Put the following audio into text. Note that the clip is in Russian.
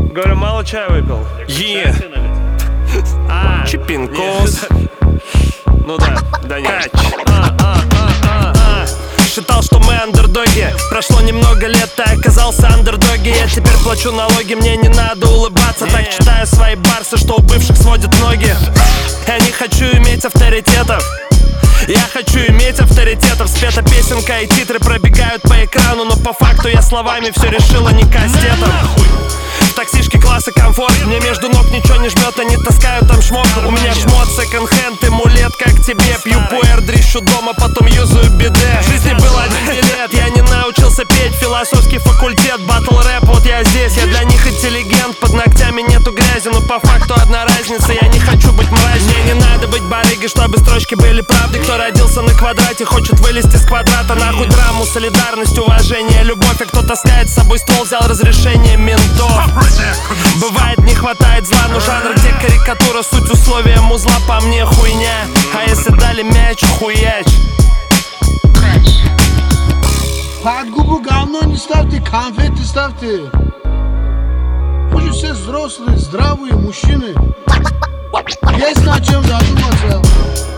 Говорю, мало чая выпил. Чипинкос. Ну да нет. Считал, что мы андердоги. Прошло немного лет, ты оказался андердоги. Я теперь плачу налоги, мне не надо улыбаться. Так читаю свои барсы, что у бывших сводят ноги. Я не хочу иметь авторитетов. Я хочу иметь авторитетов. Спета песенка и титры пробегают по экрану, но по факту я словами все решил, а не кастетом. В таксишке класса комфорт. Мне между ног ничего не жмет, они таскают там шмот. У меня шмот, секонд-хенд, эмулет, как тебе. Пью пуэр, дрищу дома, потом юзаю биде. В жизни был один билет, я не научился петь. Философский факультет, батл рэп, вот я здесь. Я для них интеллигент, под ногтями нету грязи. Но по факту одна разница, я не хочу быть мразью. Мне не надо быть барыгой, чтобы строчки были правды. Кто родился на квадрате, хочет вылезти с квадрата. Нахуй драму, солидарность, уважение, любовь. А кто таскает с собой ствол, взял разрешение ментов. Бывает, не хватает зла, но жанр, где карикатура, суть условия музла, по мне хуйня. А если дали мяч, хуяч. Под губу говно не ставьте, конфеты ставьте. Вы же все взрослые, здравые мужчины. Есть над чем задуматься.